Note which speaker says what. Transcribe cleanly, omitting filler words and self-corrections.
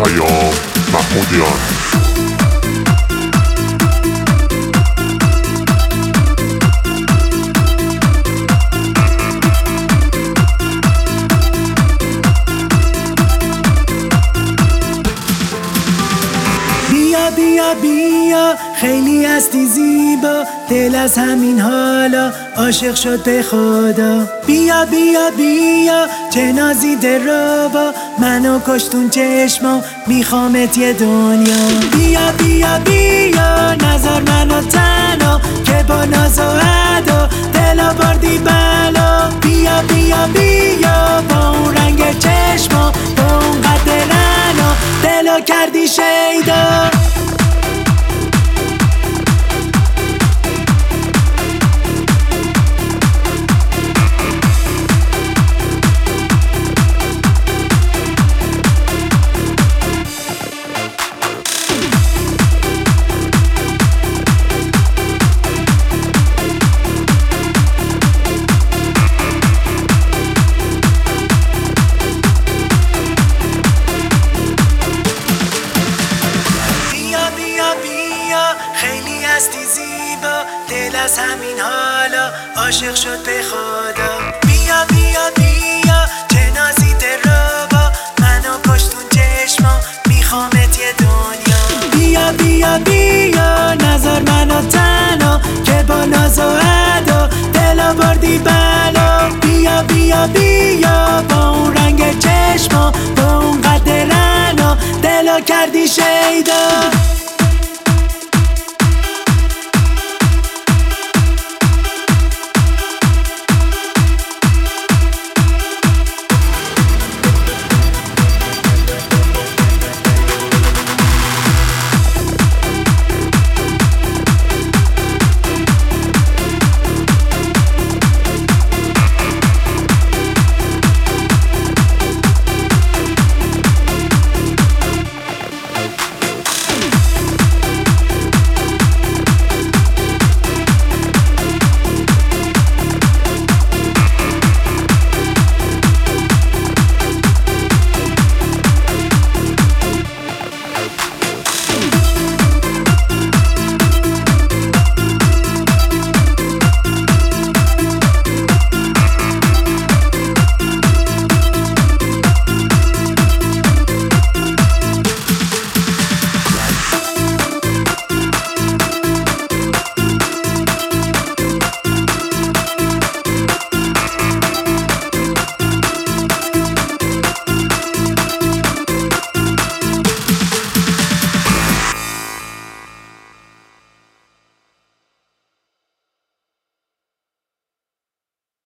Speaker 1: پیام محمودیان.
Speaker 2: بیا بیا بیا خیلی هستی زیبا، دل از همین حالا عاشق شد به خدا. بیا بیا بیا چه نازی دلربا، منو کشتون چشما میخوامت یه دنیا. بیا بیا بیا نظر منو تنها، که با ناز و ادا دلا بردی بلا. بیا بیا بیا با اون رنگ چشما، با اون قد رنا دلا کردی شیدا. خیلی هستی زیبا، دل از همین حالا عاشق شد به خدا. بیا بیا بیا چه نازی دلربا، منو کشتون چشما میخوامت یه دنیا. بیا بیا بیا نظر منو تنها، که با ناز و ادا دلا بردی بلا. بیا بیا بیا با اون رنگ چشما، با اون قد رنا دلا کردی شیدا.